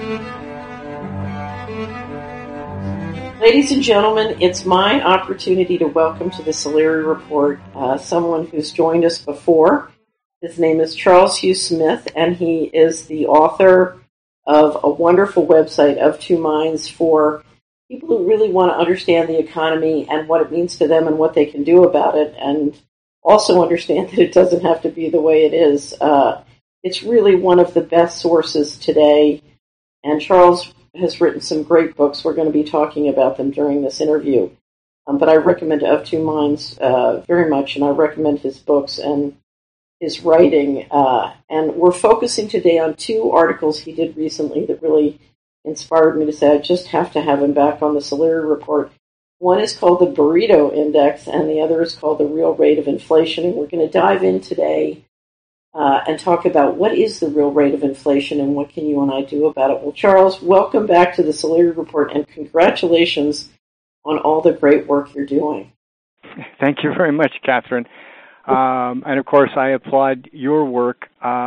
Ladies and gentlemen, it's my opportunity to welcome to the Solari Report someone who's joined us before. His name is Charles Hugh Smith, and he is the author of a wonderful website, Of Two Minds, for people who really want to understand the economy and what it means to them and what they can do about it, and also understand that it doesn't have to be the way it is. It's really one of the best sources today, and Charles has written some great books. We're going to be talking about them during this interview. But I recommend Of Two Minds very much, and I recommend his books and his writing. And we're focusing today on two articles he did recently that really inspired me to say I just have to have him back on the Solari Report. One is called the Burrito Index, and the other is called the Real Rate of Inflation. And we're going to dive in today and talk about what is the real rate of inflation and what can you and I do about it. Well, Charles, welcome back to the Solari Report, and congratulations on all the great work you're doing. Thank you very much, Catherine. And of course, I applaud your work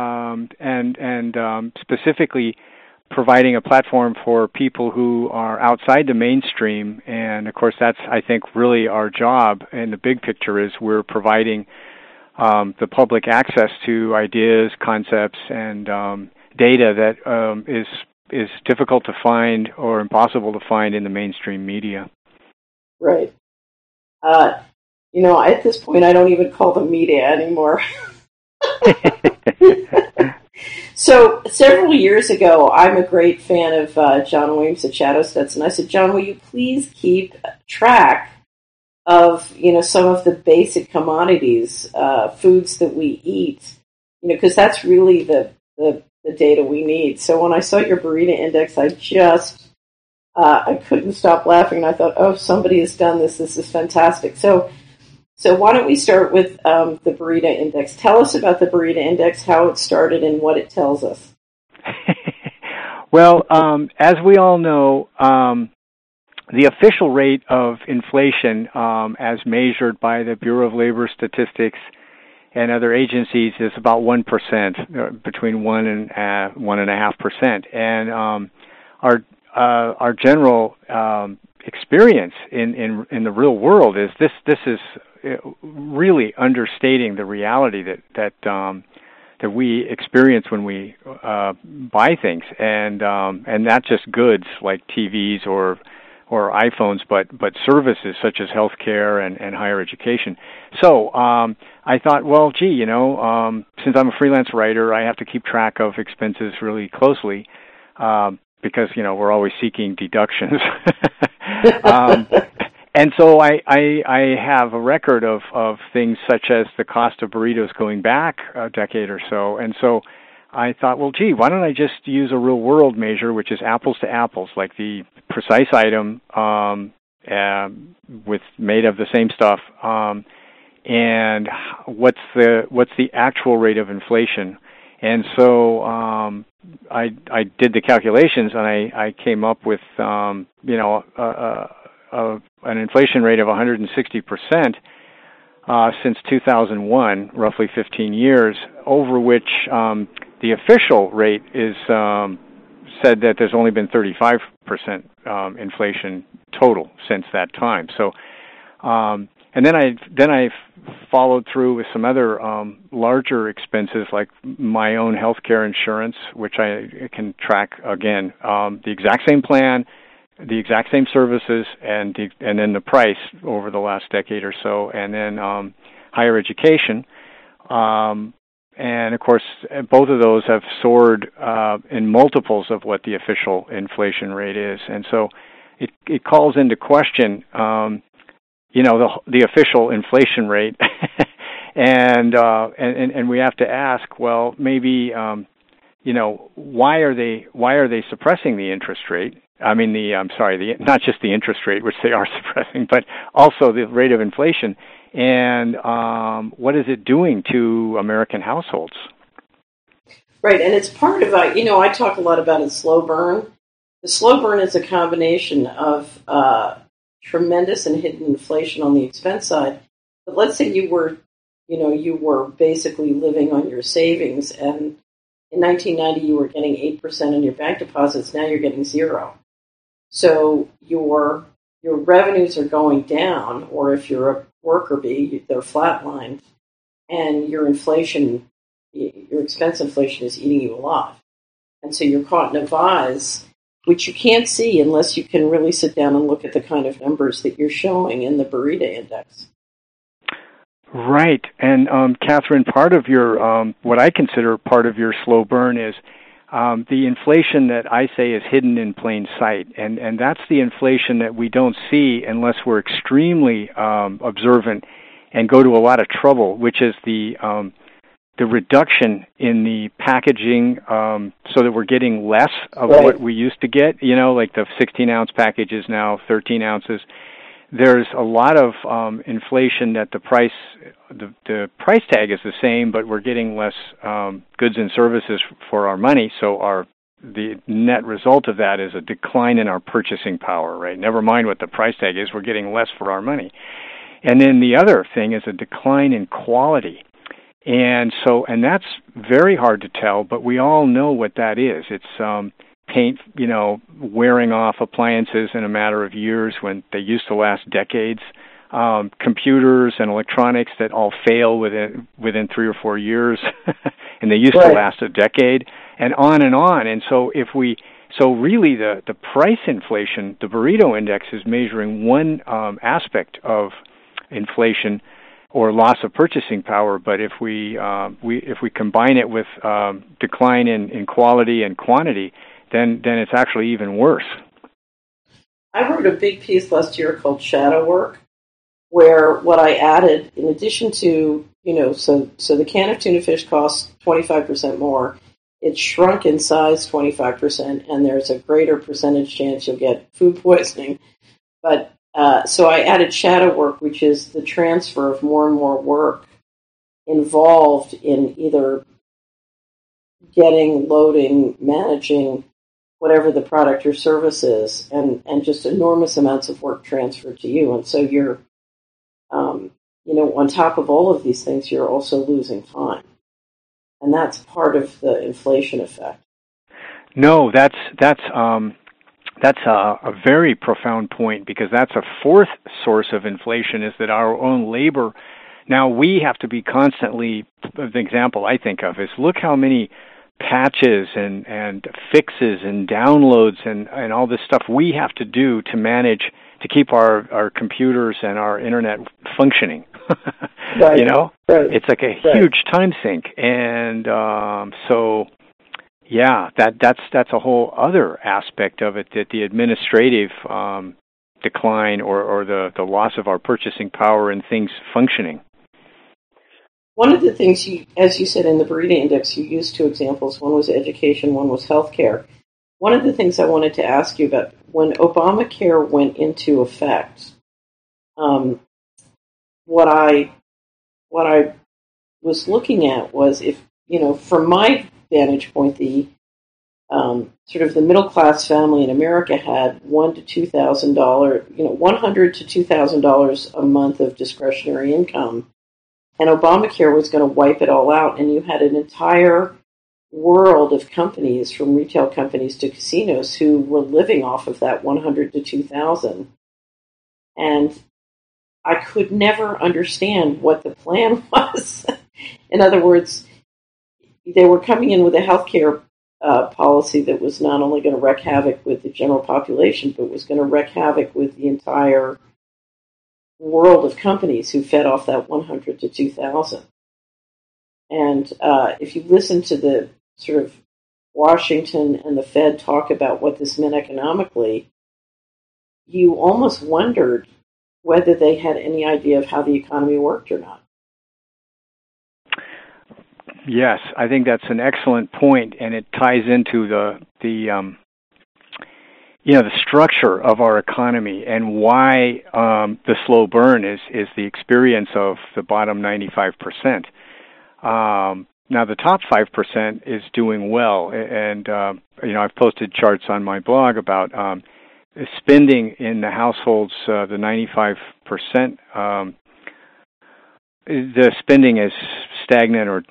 and specifically providing a platform for people who are outside the mainstream. And of course, that's, I think, really our job in the big picture is we're providing the public access to ideas, concepts, and data that is difficult to find or impossible to find in the mainstream media. Right. At this point, I don't even call them media anymore. So, several years ago, I'm a great fan of John Williams at Shadow Stats, and I said, John, will you please keep track of, some of the basic commodities, foods that we eat, because that's really the data we need. So when I saw your Burrito Index, I couldn't stop laughing, and I thought, oh, somebody has done this. This is fantastic. So why don't we start with the Burrito Index? Tell us about the Burrito Index, how it started, and what it tells us. Well, as we all know, the official rate of inflation, as measured by the Bureau of Labor Statistics and other agencies, is about 1%, between 1 and 1.5%. And our general experience in the real world is this is really understating the reality that we experience when we buy things, and not just goods like TVs or iPhones, but services such as healthcare and higher education. So I thought, well, since I'm a freelance writer, I have to keep track of expenses really closely because we're always seeking deductions. And so I have a record of things such as the cost of burritos going back a decade or so. And so I thought, well, why don't I just use a real-world measure, which is apples to apples, like the precise item made of the same stuff, and what's the actual rate of inflation. And so I did the calculations, and I came up with an inflation rate of 160% since 2001, roughly 15 years, over which the official rate is said that there's only been 35% inflation total since that time. So, and then I followed through with some other larger expenses like my own healthcare insurance, which I can track again, the exact same plan, the exact same services, and then the price over the last decade or so, and then higher education. And of course, both of those have soared in multiples of what the official inflation rate is, and so it calls into question, the official inflation rate, and we have to ask, well, maybe why are they suppressing the interest rate? I mean, not just the interest rate, which they are suppressing, but also the rate of inflation. And what is it doing to American households? Right, and it's part of, I talk a lot about a slow burn. The slow burn is a combination of tremendous and hidden inflation on the expense side. But let's say you were basically living on your savings, and in 1990 you were getting 8% on your bank deposits. Now you're getting 0. So your revenues are going down, or if you're a worker bee, they're flatlined, and your expense inflation is eating you alive. And so you're caught in a vise, which you can't see unless you can really sit down and look at the kind of numbers that you're showing in the Burita Index. Right. And Catherine, part of your, what I consider part of your slow burn is the inflation that I say is hidden in plain sight. And that's the inflation that we don't see unless we're extremely observant and go to a lot of trouble, which is the reduction in the packaging so that we're getting less of what we used to get. You know, like the 16-ounce package is now 13 ounces. There's a lot of inflation that the price tag is the same, but we're getting less goods and services for our money. So the net result of that is a decline in our purchasing power, right? Never mind what the price tag is, we're getting less for our money. And then the other thing is a decline in quality. And that's very hard to tell, but we all know what that is. It's paint, wearing off appliances in a matter of years when they used to last decades. Computers and electronics that all fail within 3 or 4 years, and they used to last a decade, and on and on. And so really the price inflation, the Burita Index is measuring one aspect of inflation or loss of purchasing power. But if we combine it with decline in quality and quantity, then it's actually even worse. I wrote a big piece last year called Shadow Work, where what I added, in addition to, so the can of tuna fish costs 25% more, it's shrunk in size 25%, and there's a greater percentage chance you'll get food poisoning. But so I added shadow work, which is the transfer of more and more work involved in either getting, loading, managing whatever the product or service is, and just enormous amounts of work transferred to you. And so you're, on top of all of these things, you're also losing time. And that's part of the inflation effect. No, that's a very profound point, because that's a fourth source of inflation, is that our own labor. Now we have to be constantly, the example I think of is, look how many patches and fixes and downloads and all this stuff we have to do to manage, to keep our computers and our internet functioning. Right. It's like a huge time sink. And so yeah, that's a whole other aspect of it, that the administrative decline or the loss of our purchasing power and things functioning. One of the things, as you said in the Burita Index, you used two examples. One was education, one was healthcare. One of the things I wanted to ask you about, when Obamacare went into effect, what I was looking at was, if, from my vantage point, the sort of the middle class family in America had $1,000 to $2,000, $100 to $2,000 a month of discretionary income, and Obamacare was going to wipe it all out, and you had an entire world of companies, from retail companies to casinos, who were living off of that $100 to $2,000, and I could never understand what the plan was. In other words, they were coming in with a healthcare policy that was not only going to wreak havoc with the general population, but was going to wreak havoc with the entire world of companies who fed off that 100 to 2,000. And if you listen to the sort of Washington and the Fed talk about what this meant economically, you almost wondered whether they had any idea of how the economy worked or not. Yes, I think that's an excellent point, and it ties into the structure of our economy, and why the slow burn is the experience of the bottom 95%. Now the top 5% is doing well, and I've posted charts on my blog about spending in the households. The 95%, the spending is stagnant or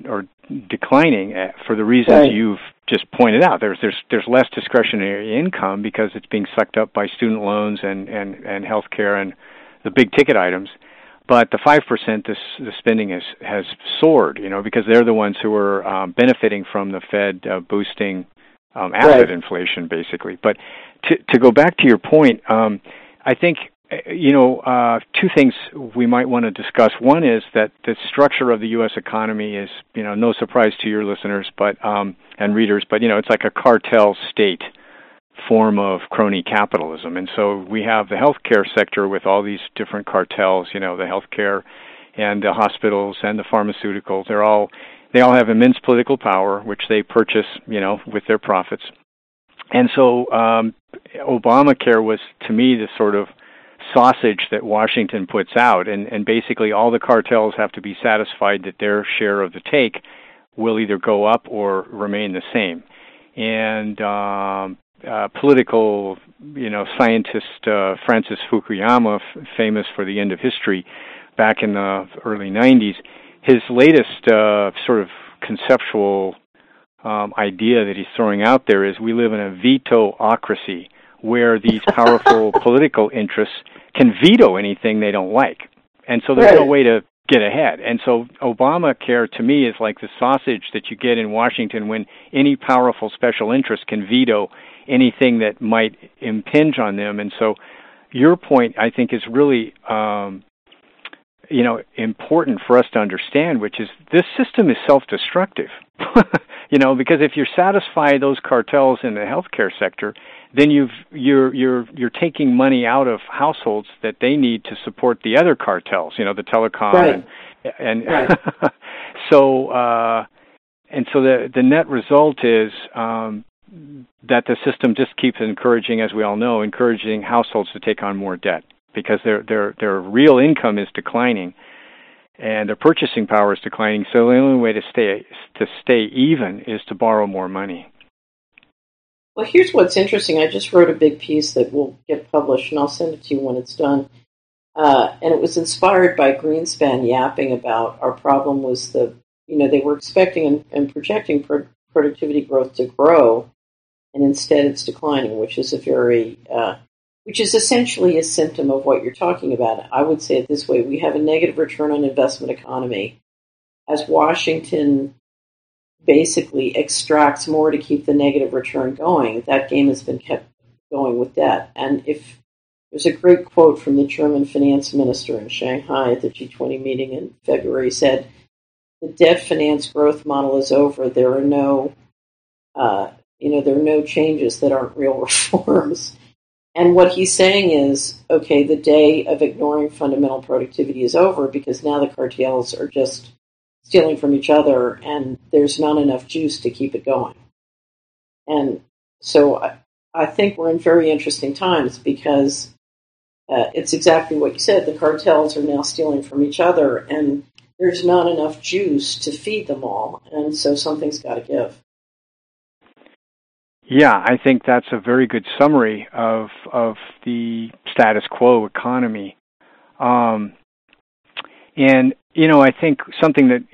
declining for the reasons you've just pointed out. There's less discretionary income because it's being sucked up by student loans and healthcare and the big ticket items. But the 5%, the spending has soared, because they're the ones who are benefiting from the Fed boosting asset inflation, basically. But to go back to your point, I think two things we might want to discuss. One is that the structure of the U.S. economy is, no surprise to your listeners, but and readers, but it's like a cartel state form of crony capitalism. And so we have the healthcare sector with all these different cartels, the healthcare and the hospitals and the pharmaceuticals. They all have immense political power, which they purchase, with their profits. And so Obamacare was, to me, the sort of sausage that Washington puts out, and basically all the cartels have to be satisfied that their share of the take will either go up or remain the same. And political, scientist Francis Fukuyama, famous for The End of History, back in the early 90s, his latest sort of conceptual idea that he's throwing out there is we live in a veto-ocracy, where these powerful political interests can veto anything they don't like. And so there's no way to get ahead. And so Obamacare, to me, is like the sausage that you get in Washington when any powerful special interest can veto anything that might impinge on them. And so your point, I think, is really important for us to understand, which is this system is self-destructive. Because if you satisfy those cartels in the healthcare sector, then you're taking money out of households that they need to support the other cartels, the telecom and so the net result is that the system just keeps encouraging, as we all know, households to take on more debt because their real income is declining and their purchasing power is declining. So the only way to stay even is to borrow more money. Well, here's what's interesting. I just wrote a big piece that will get published, and I'll send it to you when it's done. And it was inspired by Greenspan yapping about our problem was they were expecting and projecting productivity growth to grow, and instead it's declining, which is which is essentially a symptom of what you're talking about. I would say it this way: we have a negative return on investment economy as Washington basically extracts more to keep the negative return going. That game has been kept going with debt. And if there's a great quote from the German finance minister in Shanghai at the G20 meeting in February, said, "The debt finance growth model is over. There are no, there are no changes that aren't real reforms." And what he's saying is, okay, the day of ignoring fundamental productivity is over because now the cartels are just stealing from each other, and there's not enough juice to keep it going. And so I think we're in very interesting times because it's exactly what you said. The cartels are now stealing from each other, and there's not enough juice to feed them all, and so something's got to give. Yeah, I think that's a very good summary of the status quo economy. And I think something that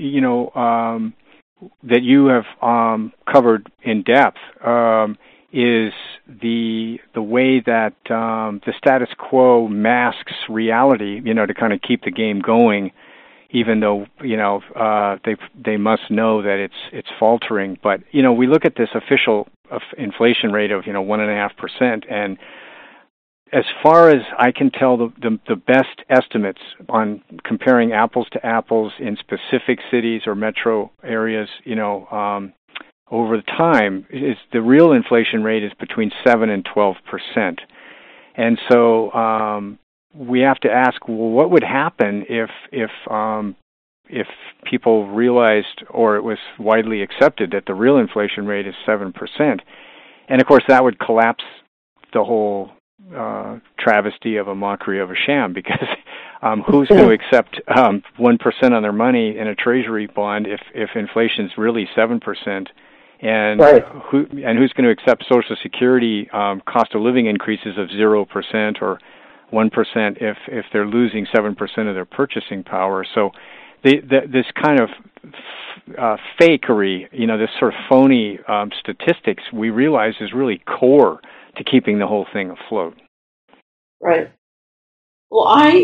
that you have covered in depth is the way that the status quo masks reality, to kind of keep the game going, even though they must know that it's faltering. But we look at this official inflation rate of 1.5%, and as far as I can tell, the best estimates on comparing apples to apples in specific cities or metro areas, over time, is the real inflation rate is between 7 and 12%. And so we have to ask, well, what would happen if people realized, or it was widely accepted, that the real inflation rate is 7%? And of course, that would collapse the whole travesty of a mockery of a sham, because who's going to accept 1% on their money in a treasury bond if inflation's really 7%? And who's going to accept Social Security cost of living increases of 0% or 1% if they're losing 7% of their purchasing power? So this kind of fakery, this sort of phony statistics, we realize is really core to keeping the whole thing afloat. Right. Well,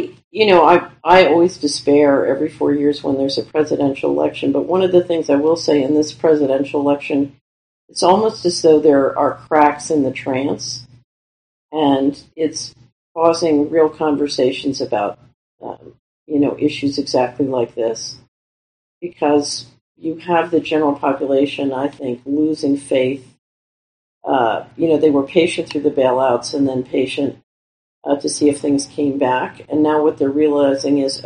I always despair every 4 years when there's a presidential election, but one of the things I will say in this presidential election, it's almost as though there are cracks in the trance, and it's causing real conversations about, issues exactly like this, because you have the general population, I think, losing faith. They were patient through the bailouts and then patient to see if things came back. And now what they're realizing is,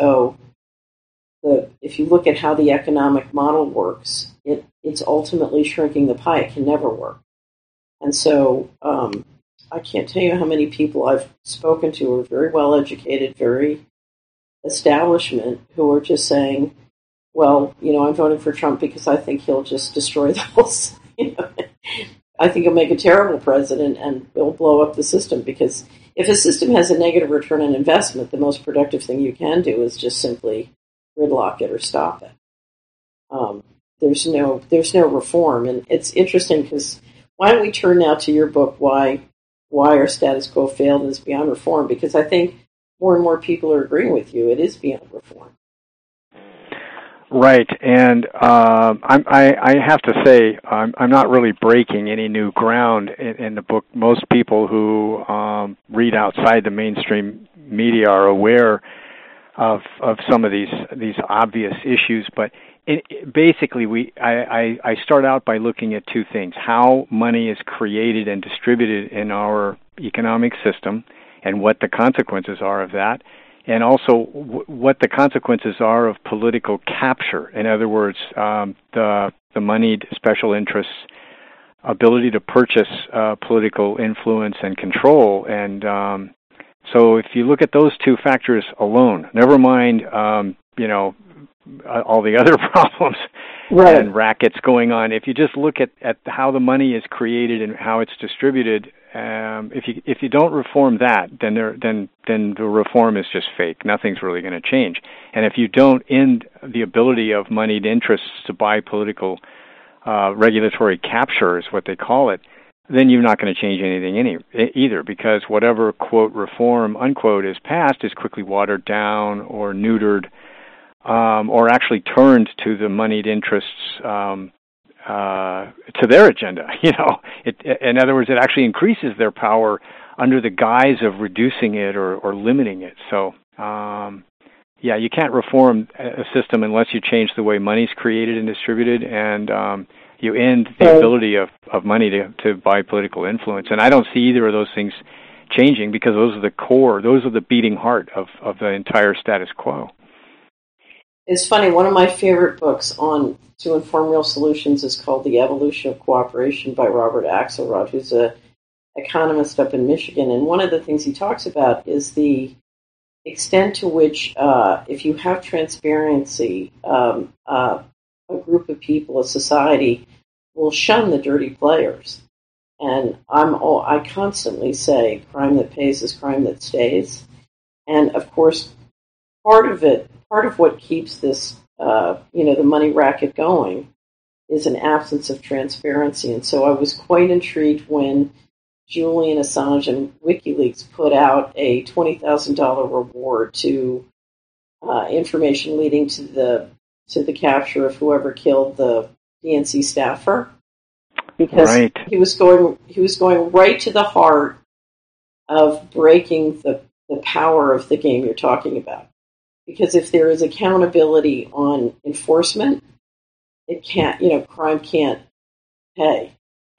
if you look at how the economic model works, it's ultimately shrinking the pie. It can never work. And so I can't tell you how many people I've spoken to who are very well educated, very establishment, who are just saying, well, I'm voting for Trump because I think he'll just destroy the whole I think he'll make a terrible president and he'll blow up the system, because if a system has a negative return on investment, the most productive thing you can do is just simply gridlock it or stop it. There's no reform. And it's interesting because why don't we turn now to your book, Why Our Status Quo Failed and Is Beyond Reform? Because I think more and more people are agreeing with you. It is beyond reform. Right, and I have to say I'm not really breaking any new ground in the book. Most people who read outside the mainstream media are aware of some of these obvious issues, but basically I start out by looking at two things: how money is created and distributed in our economic system, and what the consequences are of that. And also what the consequences are of political capture. In other words, the moneyed special interests' ability to purchase political influence and control. And so if you look at those two factors alone, never mind, all the other problems and rackets going on. If you just look at how the money is created and how it's distributed, if you don't reform that, then the reform is just fake. Nothing's really going to change. And if you don't end the ability of moneyed interests to buy political regulatory capture, is what they call it, then you're not going to change anything either, because whatever, quote, reform, unquote, is passed is quickly watered down or neutered, or actually turned to the moneyed interests to their agenda. In other words, it actually increases their power under the guise of reducing it or limiting it. So, you can't reform a system unless you change the way money's created and distributed, and you end the ability of money to buy political influence. And I don't see either of those things changing, because those are the core, those are the beating heart of the entire status quo. It's funny, one of my favorite books to inform real solutions is called The Evolution of Cooperation by Robert Axelrod, who's an economist up in Michigan. And one of the things he talks about is the extent to which, if you have transparency, a group of people, a society, will shun the dirty players. And I constantly say crime that pays is crime that stays. And of course, part of what keeps this, the money racket going is an absence of transparency. And so I was quite intrigued when Julian Assange and WikiLeaks put out a $20,000 reward to information leading to the capture of whoever killed the DNC staffer, because he was going right to the heart of breaking the power of the game you're talking about. Because if there is accountability on enforcement, it can't, crime can't pay.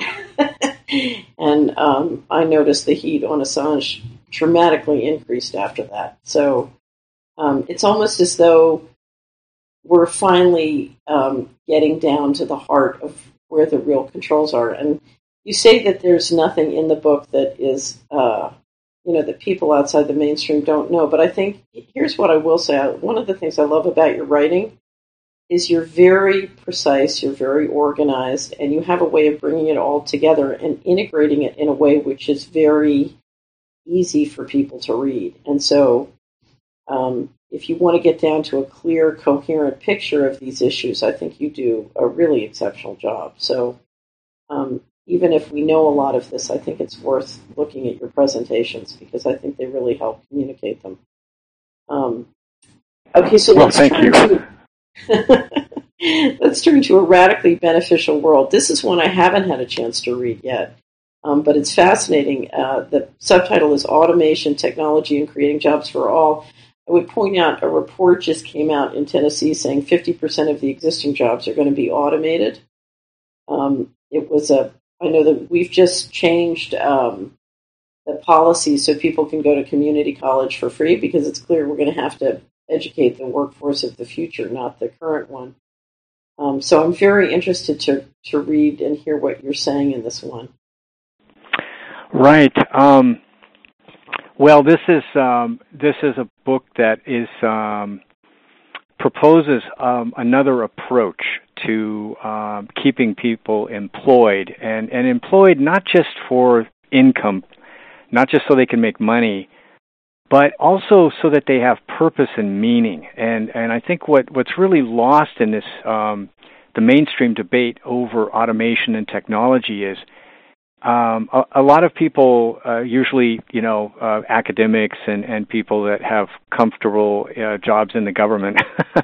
And I noticed the heat on Assange dramatically increased after that. So it's almost as though we're finally getting down to the heart of where the real controls are. And you say that there's nothing in the book that is that people outside the mainstream don't know. But I think here's what I will say. One of the things I love about your writing is you're very precise, you're very organized, and you have a way of bringing it all together and integrating it in a way which is very easy for people to read. And so if you want to get down to a clear, coherent picture of these issues, I think you do a really exceptional job. So even if we know a lot of this, I think it's worth looking at your presentations because I think they really help communicate them. Okay, so let's turn to A Radically Beneficial World. This is one I haven't had a chance to read yet, but it's fascinating. The subtitle is Automation, Technology, and Creating Jobs for All. I would point out a report just came out in Tennessee saying 50% of the existing jobs are going to be automated. I know that we've just changed the policy so people can go to community college for free because it's clear we're going to have to educate the workforce of the future, not the current one. So I'm very interested to read and hear what you're saying in this one. Right. Well, this is a book that is proposes another approach to keeping people employed, and employed not just for income, not just so they can make money, but also so that they have purpose and meaning. And I think what's really lost in this the mainstream debate over automation and technology is a lot of people, usually academics and people that have comfortable jobs in the government,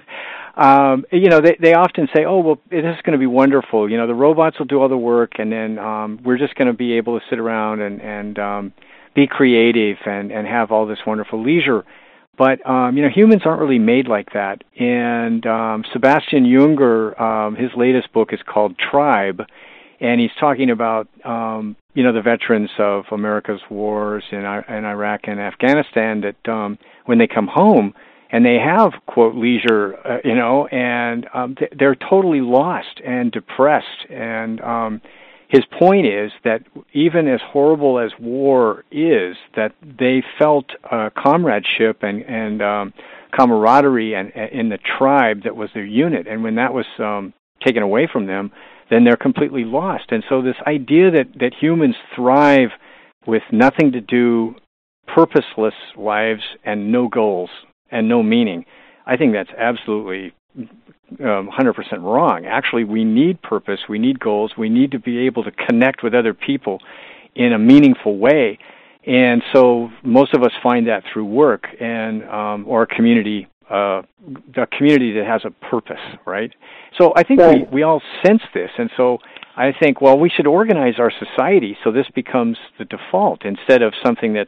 they often say, "Oh, well, this is going to be wonderful. The robots will do all the work, and then we're just going to be able to sit around and be creative and have all this wonderful leisure." But humans aren't really made like that. And Sebastian Junger, his latest book is called Tribe, and he's talking about the veterans of America's wars in Iraq and Afghanistan that when they come home and they have, quote, leisure, and they're totally lost and depressed. And his point is that even as horrible as war is, that they felt comradeship and camaraderie in the tribe that was their unit. And when that was taken away from them, then they're completely lost. And so this idea that humans thrive with nothing to do, purposeless lives, and no goals and no meaning, I think that's absolutely 100% wrong. Actually, we need purpose, we need goals, we need to be able to connect with other people in a meaningful way. And so most of us find that through work and or a community that has a purpose, right? So I think we all sense this, and so I think, well, we should organize our society so this becomes the default instead of something that's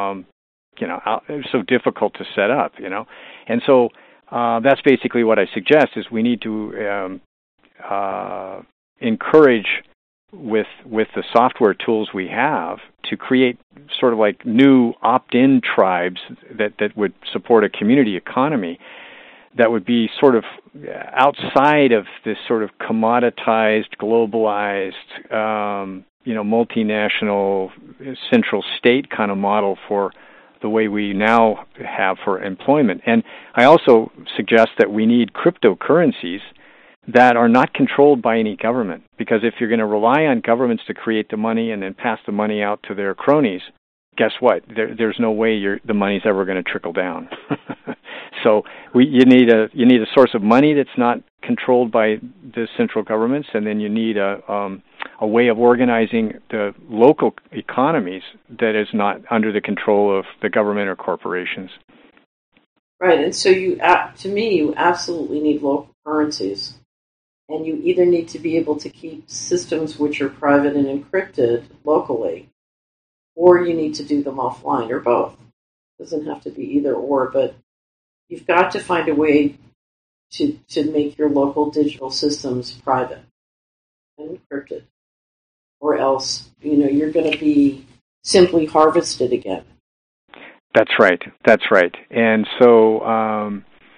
so difficult to set up, And so that's basically what I suggest is we need to encourage with the software tools we have to create sort of like new opt-in tribes that would support a community economy that would be sort of outside of this sort of commoditized, globalized, multinational central state kind of model for the way we now have for employment. And I also suggest that we need cryptocurrencies that are not controlled by any government, because if you're going to rely on governments to create the money and then pass the money out to their cronies, guess what? There's no way the money's ever going to trickle down. So you need a source of money that's not controlled by the central governments, and then you need a way of organizing the local economies that is not under the control of the government or corporations. Right, and so you absolutely need local currencies. And you either need to be able to keep systems which are private and encrypted locally, or you need to do them offline, or both. It doesn't have to be either or, but you've got to find a way to make your local digital systems private and encrypted, or else you're going to be simply harvested again. That's right. And so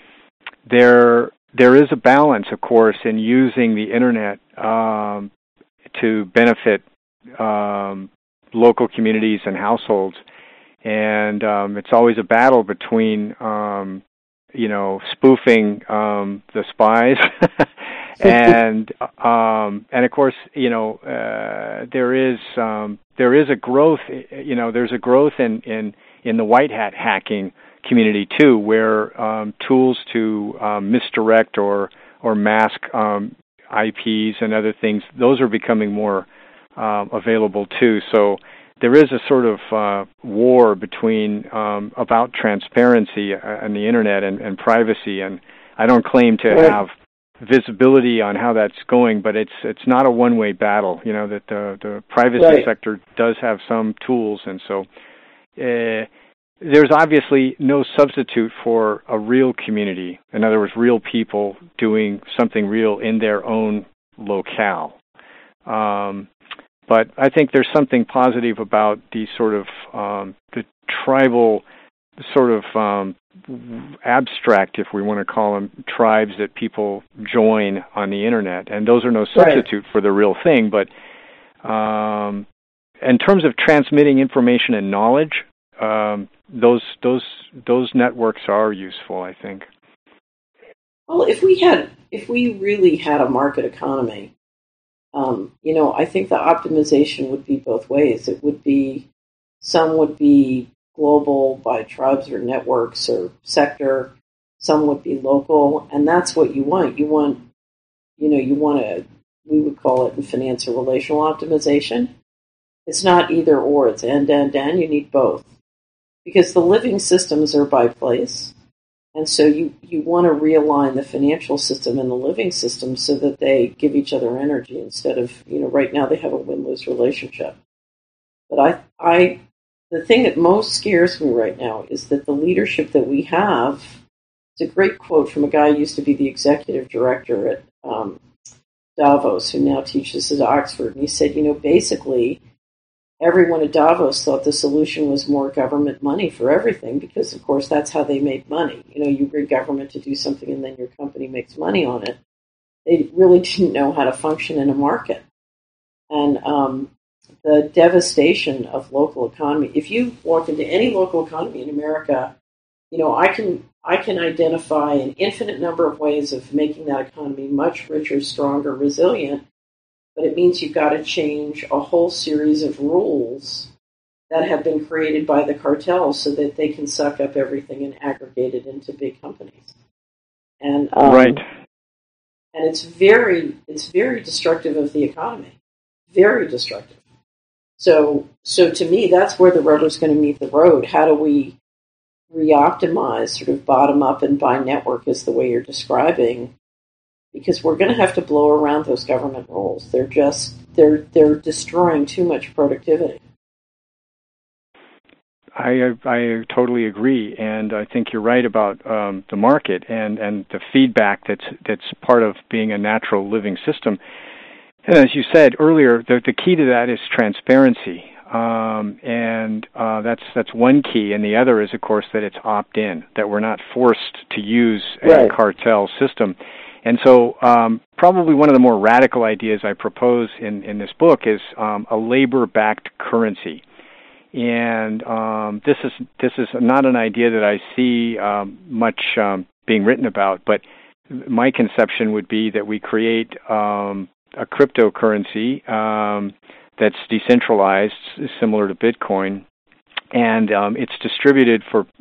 there is a balance, of course, in using the internet to benefit local communities and households, and it's always a battle between spoofing the spies and of course there is a growth there's a growth in the white hat hacking community too, where tools to misdirect or mask IPs and other things, those are becoming more available too. So there is a sort of war between about transparency on the internet and privacy, and I don't claim to have visibility on how that's going, but it's not a one-way battle. You know, that the privacy sector does have some tools, and so there's obviously no substitute for a real community. In other words, real people doing something real in their own locale. But I think there's something positive about these sort of the tribal sort of abstract, if we want to call them, tribes that people join on the internet, and those are no substitute for the real thing. But in terms of transmitting information and knowledge, those networks are useful, I think. Well, if we really had a market economy, I think the optimization would be both ways. It would be, some would be global by tribes or networks or sector, some would be local, and that's what you want. You want we would call it in finance a relational optimization. It's not either or, it's and. You need both. Because the living systems are by place, and so you want to realign the financial system and the living system so that they give each other energy instead of, right now they have a win-lose relationship. But the thing that most scares me right now is that the leadership that we have, it's a great quote from a guy who used to be the executive director at Davos, who now teaches at Oxford, and he said, basically, everyone at Davos thought the solution was more government money for everything because, of course, that's how they made money. You bring government to do something and then your company makes money on it. They really didn't know how to function in a market. And the devastation of local economy, if you walk into any local economy in America, I can identify an infinite number of ways of making that economy much richer, stronger, resilient. But it means you've got to change a whole series of rules that have been created by the cartels so that they can suck up everything and aggregate it into big companies. And and it's very destructive of the economy, very destructive. So to me, that's where the rubber's going to meet the road. How do we re-optimize, sort of bottom up and by network, is the way you're describing? Because we're going to have to blow around those government rules. They're destroying too much productivity. I totally agree, and I think you're right about the market and the feedback that's part of being a natural living system. And as you said earlier, the key to that is transparency, and that's one key. And the other is, of course, that it's opt-in, that we're not forced to use a cartel system. And so probably one of the more radical ideas I propose in this book is a labor-backed currency. And this is not an idea that I see much being written about, but my conception would be that we create a cryptocurrency that's decentralized, similar to Bitcoin, and it's distributed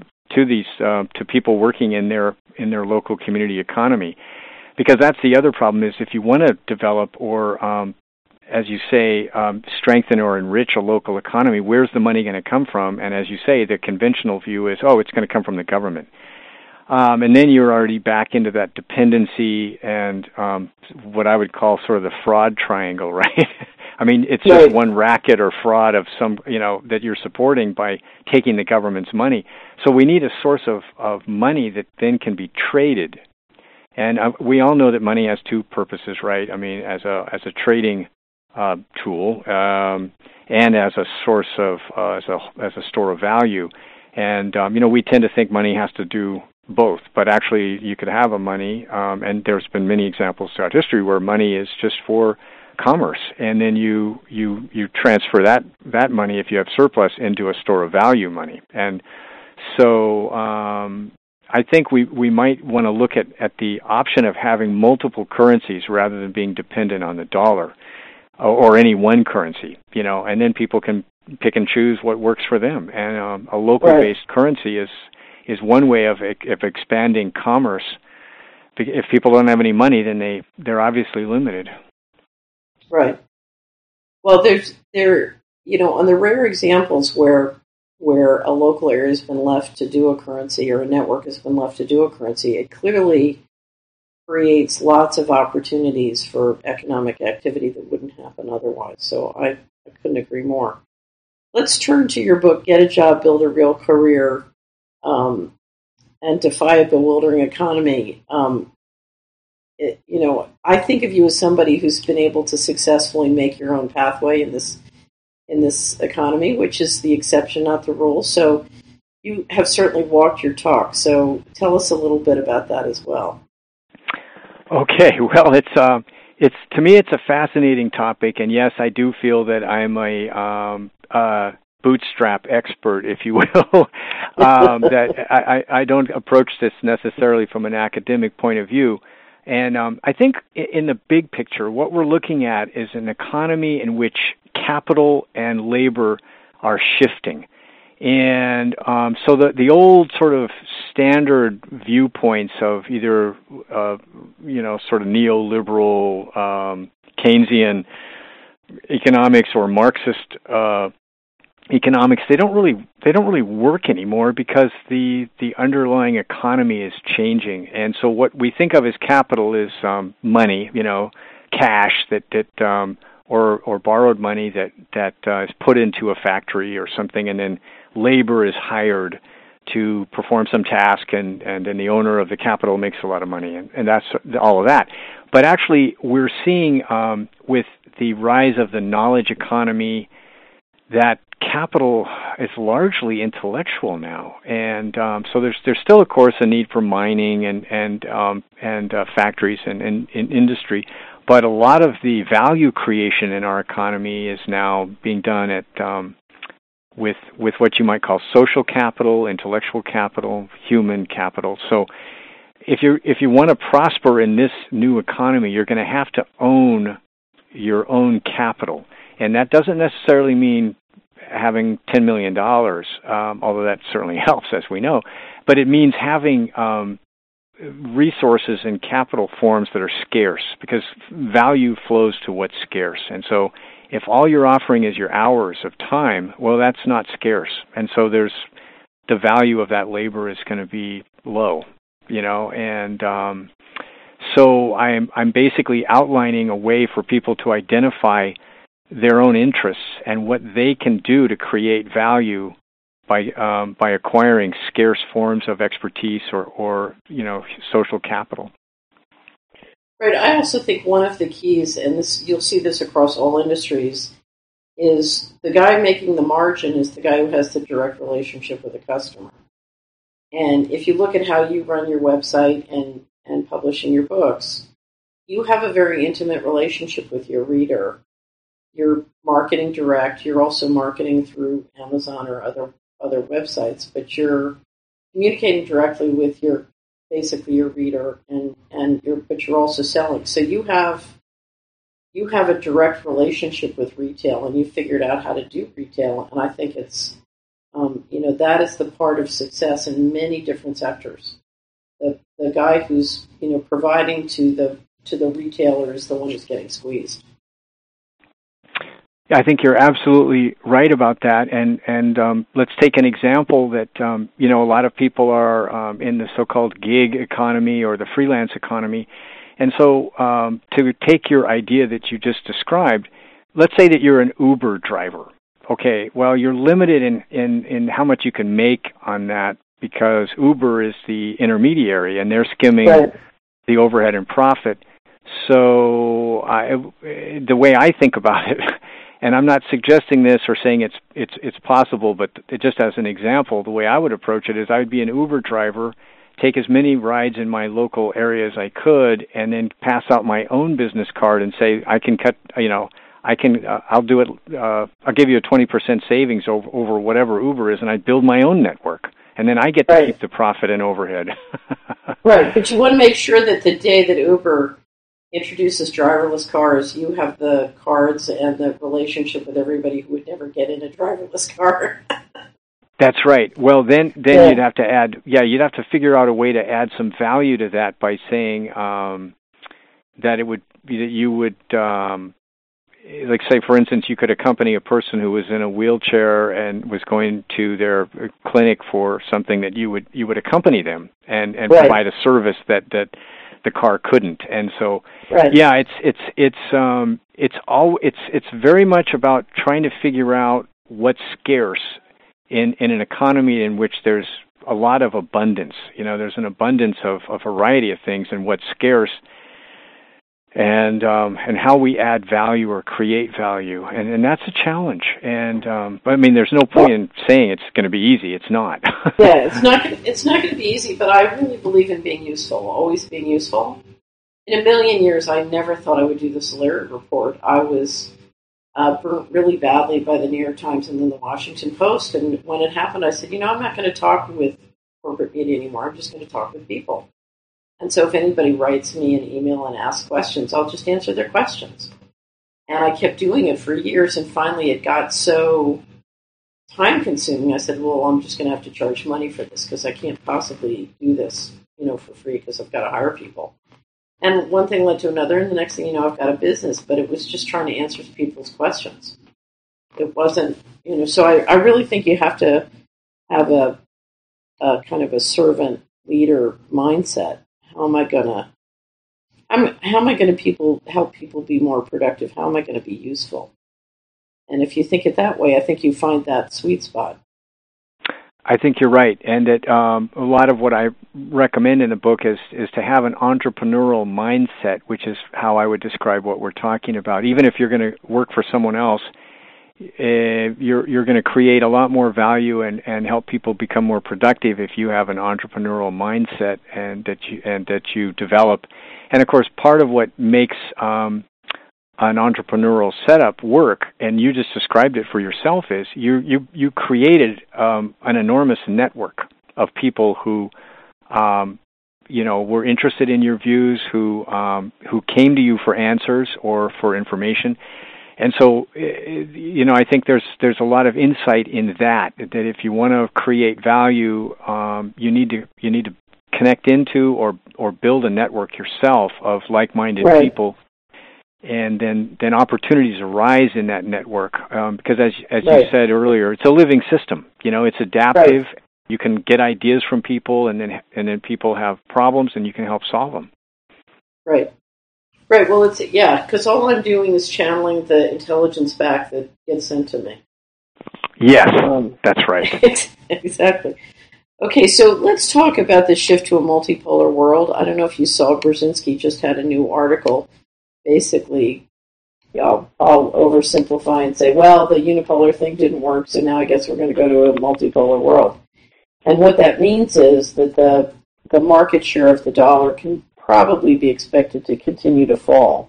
to people working in their local community economy. Because that's the other problem, is if you want to develop or, as you say, strengthen or enrich a local economy, where's the money going to come from? And as you say, the conventional view is, it's going to come from the government. And then you're already back into that dependency and what I would call sort of the fraud triangle, right? I mean, it's just one racket or fraud of some, that you're supporting by taking the government's money. So we need a source of money that then can be traded. And we all know that money has two purposes, right? I mean, as a trading tool and as a source of as a store of value. And we tend to think money has to do both, but actually you could have a money, and there's been many examples throughout history where money is just for commerce, and then you transfer that money, if you have surplus, into a store of value money. And so I think we might want to look at the option of having multiple currencies rather than being dependent on the dollar or any one currency, and then people can pick and choose what works for them. And a local-based currency is is one way of expanding commerce. If people don't have any money, then they're obviously limited. Right. Well, on the rare examples where a local area has been left to do a currency or a network has been left to do a currency, it clearly creates lots of opportunities for economic activity that wouldn't happen otherwise. So I couldn't agree more. Let's turn to your book, Get a Job, Build a Real Career, and Defy a Bewildering Economy. I think of you as somebody who's been able to successfully make your own pathway in this economy, which is the exception, not the rule. So you have certainly walked your talk. So tell us a little bit about that as well. Okay, well, it's to me it's a fascinating topic, and yes, I do feel that I'm a bootstrap expert, if you will. That I don't approach this necessarily from an academic point of view. And I think in the big picture, what we're looking at is an economy in which capital and labor are shifting. And so the old sort of standard viewpoints of either, sort of neoliberal Keynesian economics or Marxist economics, they don't really work anymore because the underlying economy is changing. And so what we think of as capital is money, cash that or borrowed money that is put into a factory or something, and then labor is hired to perform some task, and then the owner of the capital makes a lot of money, and that's all of that. But actually, we're seeing with the rise of the knowledge economy that capital is largely intellectual now, and so there's still, of course, a need for mining and factories and industry, but a lot of the value creation in our economy is now being done at with what you might call social capital, intellectual capital, human capital. So if you want to prosper in this new economy, you're going to have to own your own capital, and that doesn't necessarily mean having $10 million, although that certainly helps, as we know, but it means having resources and capital forms that are scarce, because value flows to what's scarce. And so if all you're offering is your hours of time, well, that's not scarce. And so the value of that labor is going to be low, and so I'm basically outlining a way for people to identify their own interests and what they can do to create value by acquiring scarce forms of expertise or social capital. Right. I also think one of the keys, and you'll see this across all industries, is the guy making the margin is the guy who has the direct relationship with the customer. And if you look at how you run your website and publishing your books, you have a very intimate relationship with your reader. You're marketing direct. You're also marketing through Amazon or other websites, but you're communicating directly with your reader, but you're also selling. So you have a direct relationship with retail, and you figured out how to do retail. And I think it's that is the part of success in many different sectors. The guy who's providing to the retailer is the one who's getting squeezed. I think you're absolutely right about that, and let's take an example that a lot of people are in the so-called gig economy or the freelance economy, and so to take your idea that you just described, let's say that you're an Uber driver. Okay, well, you're limited in how much you can make on that because Uber is the intermediary and they're skimming the overhead and profit. So the way I think about it. And I'm not suggesting this or saying it's possible, but just as an example, the way I would approach it is I would be an Uber driver, take as many rides in my local area as I could, and then pass out my own business card and say I can cut, I'll do it. I'll give you a 20% savings over whatever Uber is, and I build my own network, and then I get to keep the profit and overhead. Right, but you want to make sure that the day that Uber introduces driverless cars, you have the cards and the relationship with everybody who would never get in a driverless car. That's right. Well, then you'd have to add, you'd have to figure out a way to add some value to that by saying that you would, like say, for instance, you could accompany a person who was in a wheelchair and was going to their clinic for something that you would accompany them and right. Provide a service that the car couldn't. And so, right. It's very much about trying to figure out what's scarce in an economy in which there's a lot of abundance. There's an abundance of a variety of things, and what's scarce, and how we add value or create value, and that's a challenge. And but I mean, there's no point in saying it's going to be easy. It's not. Yeah, it's not going to be easy. But I really believe in being useful, always being useful. In a million years, I never thought I would do the Solari Report. I was burnt really badly by the New York Times and then the Washington Post. And when it happened, I said, I'm not going to talk with corporate media anymore. I'm just going to talk with people. And so if anybody writes me an email and asks questions, I'll just answer their questions. And I kept doing it for years, and finally it got so time-consuming, I said, well, I'm just going to have to charge money for this because I can't possibly do this, for free because I've got to hire people. And one thing led to another, and the next thing you know, I've got a business, but it was just trying to answer people's questions. It wasn't, so I really think you have to have a kind of a servant leader mindset. How am I going to help people be more productive? How am I going to be useful? And if you think it that way, I think you find that sweet spot. I think you're right, and that a lot of what I recommend in the book is to have an entrepreneurial mindset, which is how I would describe what we're talking about. Even if you're going to work for someone else, you're going to create a lot more value and help people become more productive if you have an entrepreneurial mindset and that you develop. And of course, part of what makes an entrepreneurial setup work, and you just described it for yourself, is you created an enormous network of people who were interested in your views, who came to you for answers or for information. And so, I think there's a lot of insight in that if you want to create value, you need to connect into or build a network yourself of like-minded right. people. And then opportunities arise in that network because, as right. you said earlier, it's a living system. It's adaptive. Right. You can get ideas from people, and then people have problems, and you can help solve them. Right. Right. Well, because all I'm doing is channeling the intelligence back that gets sent to me. Yes, that's right. Exactly. Okay, so let's talk about the shift to a multipolar world. I don't know if you saw, Brzezinski just had a new article. Basically, I'll oversimplify and say, well, the unipolar thing didn't work, so now I guess we're going to go to a multipolar world. And what that means is that the market share of the dollar can probably be expected to continue to fall.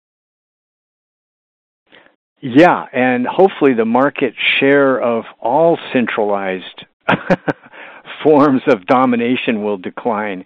Yeah, and hopefully the market share of all centralized forms of domination will decline.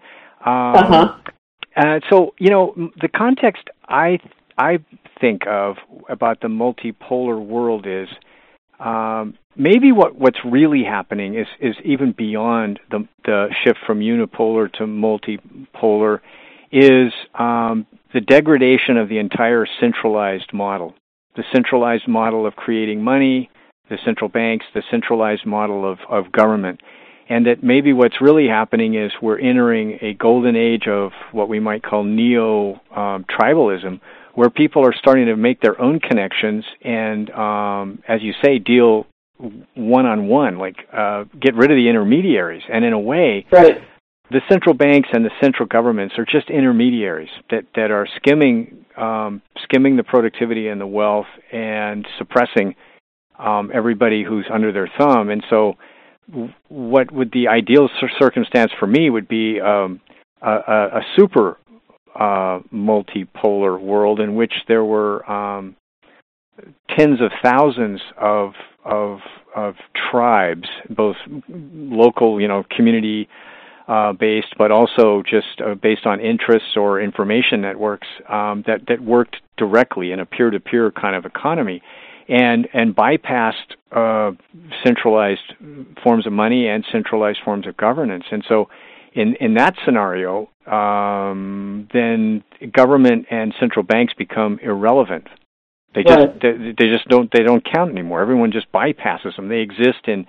So, the context I think of about the multipolar world is maybe what's really happening is even beyond the shift from unipolar to multipolar is the degradation of the entire centralized model. The centralized model of creating money, the central banks, the centralized model of government. And that maybe what's really happening is we're entering a golden age of what we might call neo-tribalism, where people are starting to make their own connections and, as you say, deal one-on-one, get rid of the intermediaries. And in a way, right. the central banks and the central governments are just intermediaries that are skimming the productivity and the wealth and suppressing everybody who's under their thumb. And so what would the ideal circumstance for me would be a super multipolar world in which there were tens of thousands of tribes, both local, community based, but also just based on interests or information networks that worked directly in a peer-to-peer kind of economy. and bypassed centralized forms of money and centralized forms of governance. And so in that scenario, then government and central banks become irrelevant. They just don't count anymore. Everyone just bypasses them. They exist in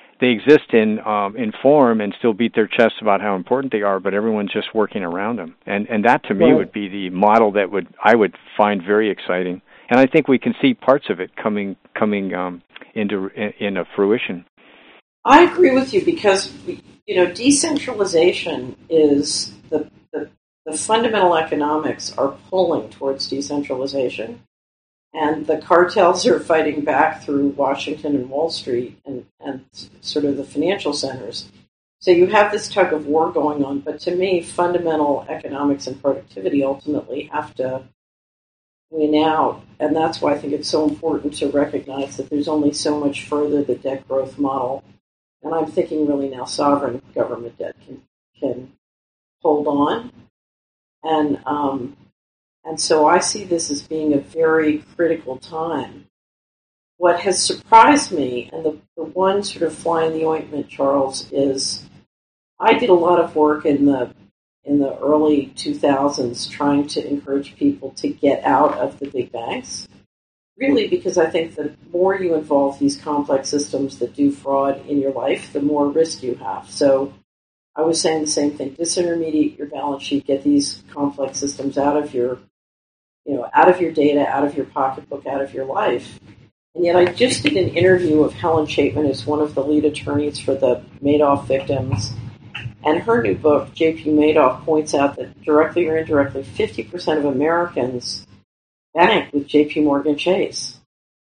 form and still beat their chests about how important they are, but everyone's just working around them. And that to me would be the model that I would find very exciting. And I think we can see parts of it coming into fruition. I agree with you because decentralization is the fundamental economics are pulling towards decentralization, and the cartels are fighting back through Washington and Wall Street and sort of the financial centers. So you have this tug of war going on, but to me, fundamental economics and productivity ultimately have to win out, and that's why I think it's so important to recognize that there's only so much further the debt growth model, and I'm thinking really now sovereign government debt can hold on, and so I see this as being a very critical time. What has surprised me, and the one sort of fly in the ointment, Charles, is I did a lot of work in the early 2000s trying to encourage people to get out of the big banks, really because I think the more you involve these complex systems that do fraud in your life, the more risk you have. So I was saying the same thing, disintermediate your balance sheet, get these complex systems out of your data, out of your pocketbook, out of your life. And yet I just did an interview of Helen Chapman, who's one of the lead attorneys for the Madoff victims. And her new book, J.P. Madoff, points out that directly or indirectly, 50% of Americans bank with J.P. Morgan Chase.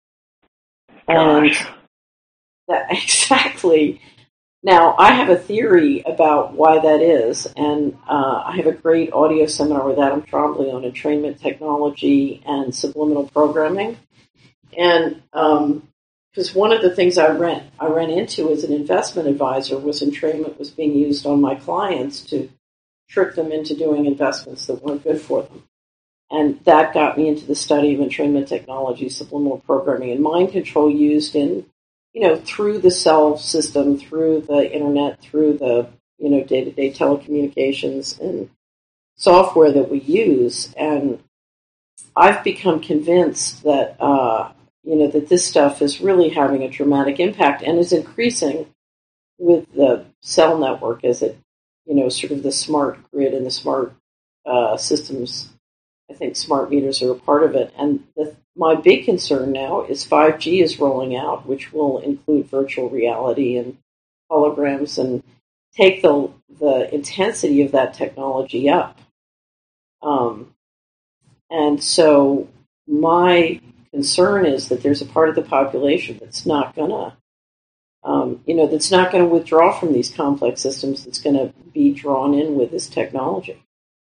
Gosh. And exactly. Now, I have a theory about why that is, and I have a great audio seminar with Adam Trombley on entrainment technology and subliminal programming. And because one of the things I ran into as an investment advisor was entrainment was being used on my clients to trick them into doing investments that weren't good for them. And that got me into the study of entrainment technology, subliminal programming, and mind control used in, through the cell system, through the internet, through the, day-to-day telecommunications and software that we use. And I've become convinced that, that this stuff is really having a dramatic impact and is increasing with the cell network as it, sort of the smart grid and the smart systems. I think smart meters are a part of it. And my big concern now is 5G is rolling out, which will include virtual reality and holograms and take the intensity of that technology up. And so my concern is that there's a part of the population that's not gonna, that's not going to withdraw from these complex systems. That's going to be drawn in with this technology.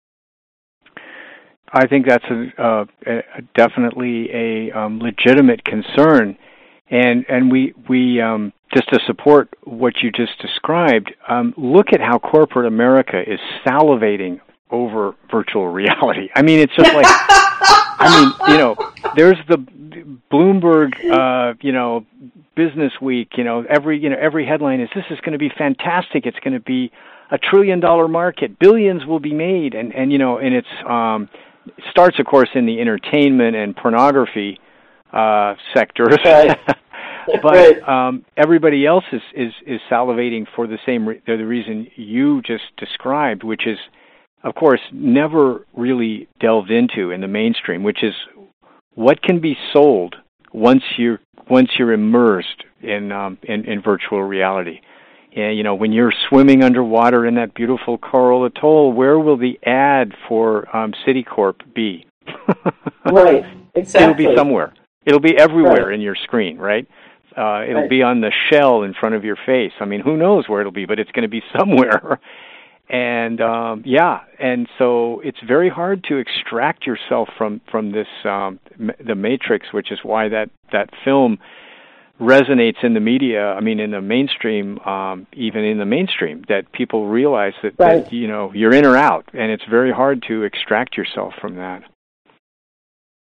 I think that's definitely a legitimate concern, and we just to support what you just described. Look at how corporate America is salivating over virtual reality. I mean, it's just like, there's the Bloomberg, Business Week. Every headline is, this is going to be fantastic. It's going to be $1 trillion market. Billions will be made, and it's starts, of course, in the entertainment and pornography sectors. Right. But everybody else is salivating for the reason you just described, which is, of course, never really delved into in the mainstream, which is what can be sold once you're immersed in virtual reality. And when you're swimming underwater in that beautiful coral atoll, where will the ad for Citicorp be? Right, exactly. It'll be somewhere. It'll be everywhere in your screen, right? It'll be on the shell in front of your face. I mean, who knows where it'll be, but it's going to be somewhere. And and so it's very hard to extract yourself from this the Matrix, which is why that film resonates in the media. I mean, in the mainstream, even in the mainstream, that people realize that you're in or out, and it's very hard to extract yourself from that.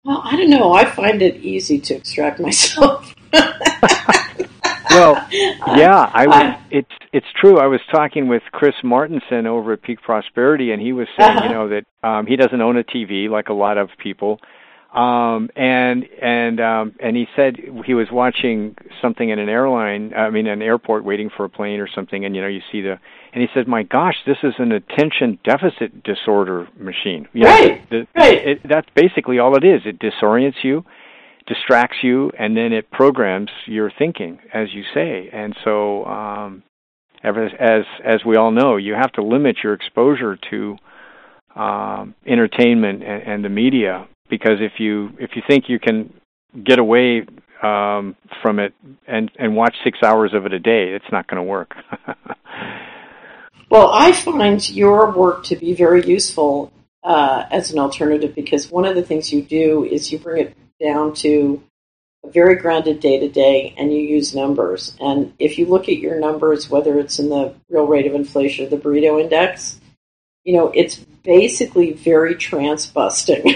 Well, I don't know. I find it easy to extract myself. Well, yeah, it's true. I was talking with Chris Martenson over at Peak Prosperity, and he was saying, that he doesn't own a TV like a lot of people, and he said he was watching something in an airport, waiting for a plane or something, and you see and he said, "My gosh, this is an attention deficit disorder machine." Right. That's basically all it is. It disorients you, distracts you, and then it programs your thinking, as you say. And so, as we all know, you have to limit your exposure to entertainment and the media, because if you think you can get away from it and watch 6 hours of it a day, it's not going to work. Well, I find your work to be very useful as an alternative, because one of the things you do is you bring it down to a very grounded day-to-day, and you use numbers. And if you look at your numbers, whether it's in the real rate of inflation or the Pareto index, it's basically very trance-busting.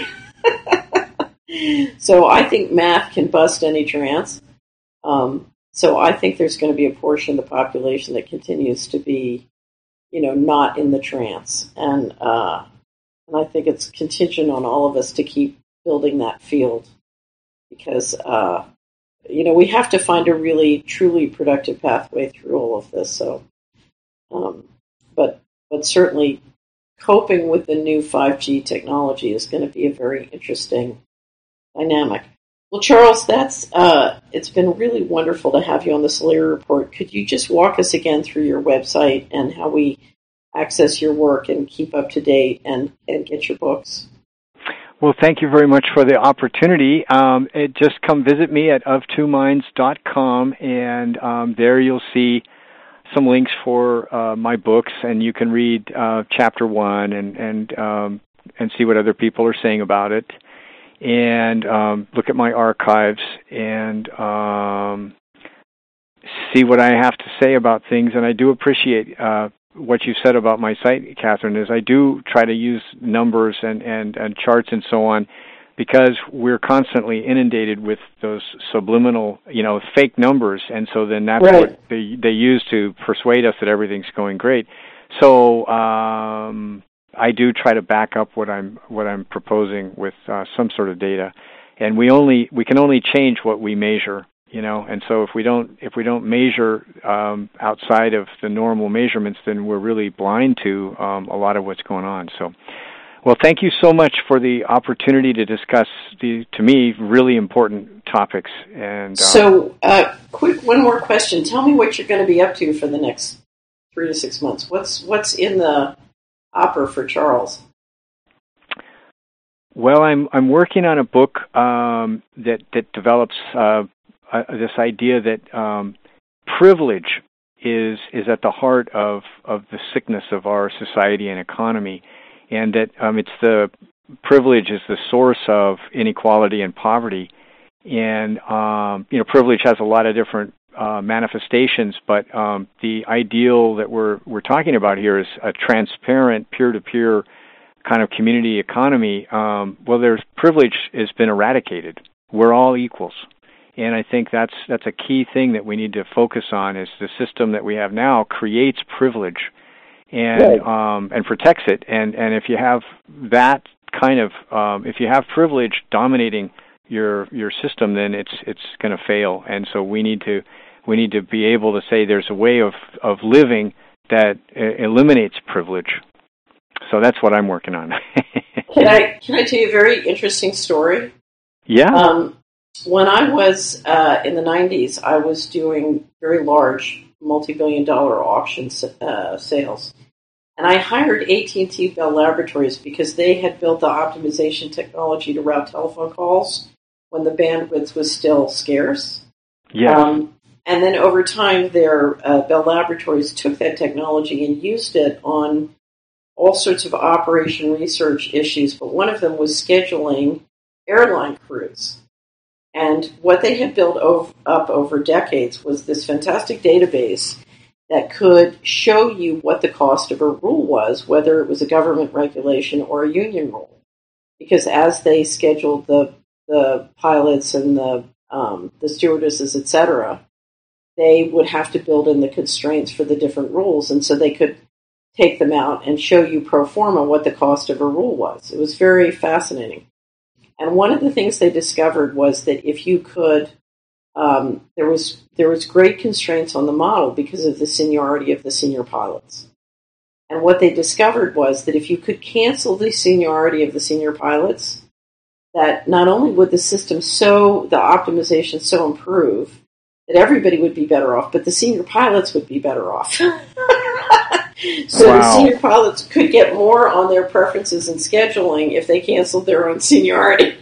So I think math can bust any trance. So I think there's going to be a portion of the population that continues to be, not in the trance. And I think it's contingent on all of us to keep building that field, because, we have to find a really, truly productive pathway through all of this. So, but certainly coping with the new 5G technology is going to be a very interesting dynamic. Well, Charles, it's been really wonderful to have you on the Solari Report. Could you just walk us again through your website and how we access your work and keep up to date and get your books? Well, thank you very much for the opportunity. Just come visit me at of2minds.com, and there you'll see some links for my books, and you can read Chapter 1 and see what other people are saying about it, and look at my archives and see what I have to say about things. And I do appreciate what you said about my site, Catherine, is I do try to use numbers and charts and so on, because we're constantly inundated with those subliminal, fake numbers, and so then that's right. What they use to persuade us that everything's going great. So I do try to back up what I'm proposing with some sort of data, and we can only change what we measure. And so if we don't measure outside of the normal measurements, then we're really blind to a lot of what's going on. So, well, thank you so much for the opportunity to discuss to me, really important topics. And so, quick, one more question. Tell me what you're going to be up to for the next 3 to 6 months. What's in the hopper for Charles? Well, I'm working on a book that develops this idea that privilege is at the heart of the sickness of our society and economy, and that it's the privilege is the source of inequality and poverty. And privilege has a lot of different manifestations, but the ideal that we're talking about here is a transparent, peer-to-peer kind of community economy. There's privilege has been eradicated. We're all equals. And I think that's a key thing that we need to focus on, is the system that we have now creates privilege and right. And protects it. And if you have that kind of if you have privilege dominating your system, then it's going to fail. And so we need to be able to say there's a way of living that eliminates privilege. So that's what I'm working on. Can I tell you a very interesting story? Yeah. When I was in the 90s, I was doing very large, multi-billion-dollar auction sales. And I hired AT&T Bell Laboratories because they had built the optimization technology to route telephone calls when the bandwidth was still scarce. Yeah. And then over time, their Bell Laboratories took that technology and used it on all sorts of operation research issues. But one of them was scheduling airline crews. And what they had built up over decades was this fantastic database that could show you what the cost of a rule was, whether it was a government regulation or a union rule. Because as they scheduled the the pilots and the stewardesses, etc., they would have to build in the constraints for the different rules, and so they could take them out and show you pro forma what the cost of a rule was. It was very fascinating. And one of the things they discovered was that if you could, there was great constraints on the model because of the seniority of the senior pilots. And what they discovered was that if you could cancel the seniority of the senior pilots, that not only would the system the optimization so improve that everybody would be better off, but the senior pilots would be better off. So wow. The senior pilots could get more on their preferences and scheduling if they canceled their own seniority.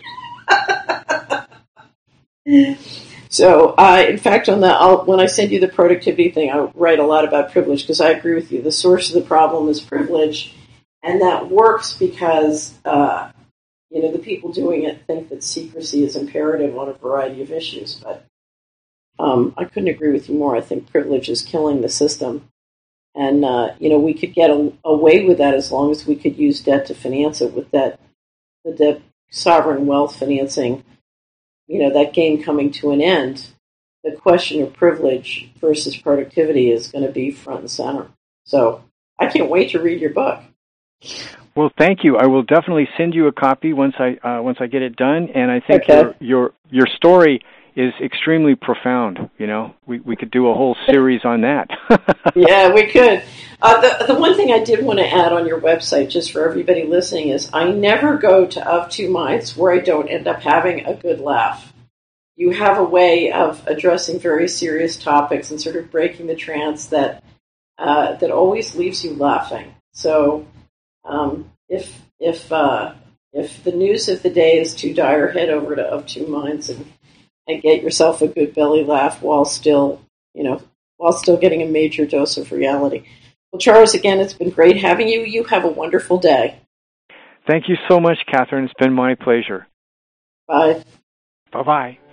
So, in fact, when I send you the productivity thing, I write a lot about privilege because I agree with you. The source of the problem is privilege, and that works because the people doing it think that secrecy is imperative on a variety of issues. But I couldn't agree with you more. I think privilege is killing the system, and we could get away with that as long as we could use debt to finance it. With the debt sovereign wealth financing. That game coming to an end, the question of privilege versus productivity is going to be front and center. So I can't wait to read your book. Well, thank you. I will definitely send you a copy once I get it done. And I think your story is extremely profound. We could do a whole series on that. Yeah, we could. The one thing I did want to add on your website, just for everybody listening, is I never go to Of Two Minds where I don't end up having a good laugh. You have a way of addressing very serious topics and sort of breaking the trance that always leaves you laughing. So if the news of the day is too dire, head over to Of Two Minds and get yourself a good belly laugh while still getting a major dose of reality. Well, Charles, again, it's been great having you. You have a wonderful day. Thank you so much, Catherine. It's been my pleasure. Bye. Bye-bye.